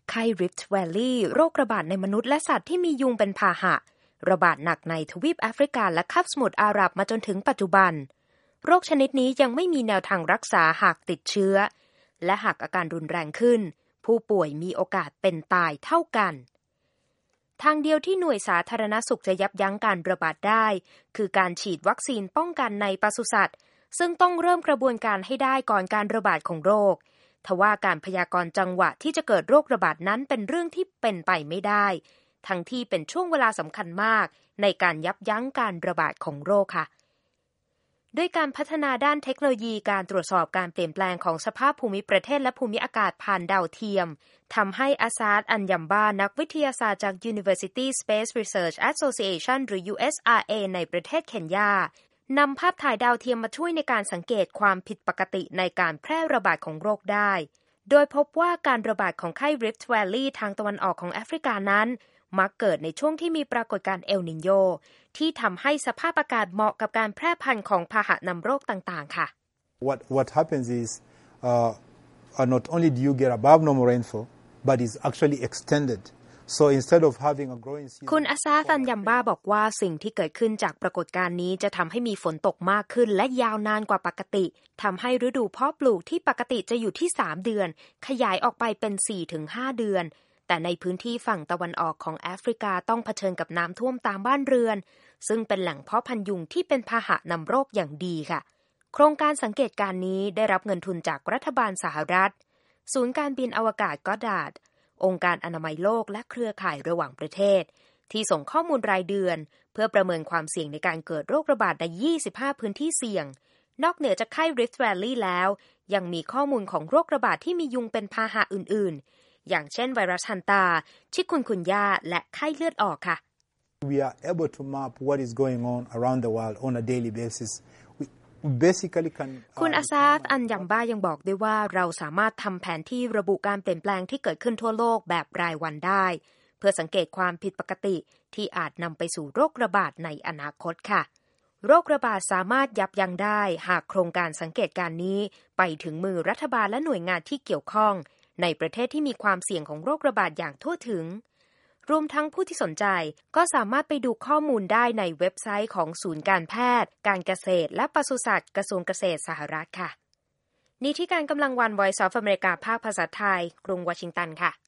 ไข้ริฟต์แวลลีย์โรคระบาดในมนุษย์และสัตว์ที่มียุงเป็นพาหะระบาดหนักในทวีปแอฟริกาและคาบสมุทรอาหรับมาจนถึงปัจจุบันโรคชนิดนี้ยังไม่มีแนวทางรักษาหากติดเชื้อและหากอาการรุนแรงขึ้นผู้ป่วยมีโอกาสเป็นตายเท่ากันทางเดียวที่หน่วยสาธารณสุขจะยับยั้งการระบาดได้คือการฉีดวัคซีนป้องกันในปศุสัตว์ซึ่งต้องเริ่มกระบวนการให้ได้ก่อนการระบาดของโรคทว่าการพยากรณ์จังหวะที่จะเกิดโรคระบาดนั้นเป็นเรื่องที่เป็นไปไม่ได้ทั้งที่เป็นช่วงเวลาสำคัญมากในการยับยั้งการระบาดของโรคค่ะด้วยการพัฒนาด้านเทคโนโลยีการตรวจสอบการเปลี่ยนแปลงของสภาพภูมิประเทศและภูมิอากาศผ่านดาวเทียมทำให้อาซาด อัญญัมบานักวิทยาศาสตร์จาก University Space Research Association หรือ USRA ในประเทศเคนยานำภาพถ่ายดาวเทียมมาช่วยในการสังเกตความผิดปกติในการแพร่ระบาดของโรคได้โดยพบว่าการระบาดของไข้ริฟต์แวลลีย์ทางตะวันออกของแอฟริกานั้นมักเกิดในช่วงที่มีปรากฏการณ์เอลนิโญที่ทำให้สภาพอากาศเหมาะกับการแพร่พันธุ์ของพาหะนำโรคต่างๆค่ะ What happens is not only do you get above normal rainfall but is actually extended so instead of having a growing season คุณอาซาฟันยัมบ้าบอกว่าสิ่งที่เกิดขึ้นจากปรากฏการณ์นี้จะทำให้มีฝนตกมากขึ้นและยาวนานกว่าปกติทำให้ฤดูเพาะปลูกที่ปกติจะอยู่ที่3เดือนขยายออกไปเป็น 4-5 เดือนแต่ในพื้นที่ฝั่งตะวันออกของแอฟริกาต้องเผชิญกับน้ำท่วมตามบ้านเรือนซึ่งเป็นแหล่งเพาะพันธุ์ยุงที่เป็นพาหะนำโรคอย่างดีค่ะโครงการสังเกตการณ์นี้ได้รับเงินทุนจากรัฐบาลสหรัฐศูนย์การบินอวกาศก็อดดาร์ดองค์การอนามัยโลกและเครือข่ายระหว่างประเทศที่ส่งข้อมูลรายเดือนเพื่อประเมินความเสี่ยงในการเกิดโรคระบาดใน25พื้นที่เสี่ยงนอกเหนือจากไข้ริฟต์แวลลีย์แล้วยังมีข้อมูลของโรคระบาดที่มียุงเป็นพาหะอื่นๆอย่างเช่นไวรัสฮันตาชิคุนกุนยาและไข้เลือดออกค่ะ We are able to map what is going on around the world on a daily basis คุณอาซาฟ อัญญัมบ้ายังบอกด้วยว่าเราสามารถทำแผนที่ระบุการเปลี่ยนแปลงที่เกิดขึ้นทั่วโลกแบบรายวันได้เพื่อสังเกตความผิดปกติที่อาจนำไปสู่โรคระบาดในอนาคตค่ะโรคระบาดสามารถยับยั้งได้หากโครงการสังเกตการณ์นี้ไปถึงมือรัฐบาลและหน่วยงานที่เกี่ยวข้องในประเทศที่มีความเสี่ยงของโรคระบาดอย่างทั่วถึงรวมทั้งผู้ที่สนใจก็สามารถไปดูข้อมูลได้ในเว็บไซต์ของศูนย์การแพทย์การเกษตรและปศุสัตว์กระทรวงเกษตรสหรัฐค่ะนี่ที่การกำลังวัน Voice of America ภาคภาษาไทยกรุงวอชิงตันค่ะ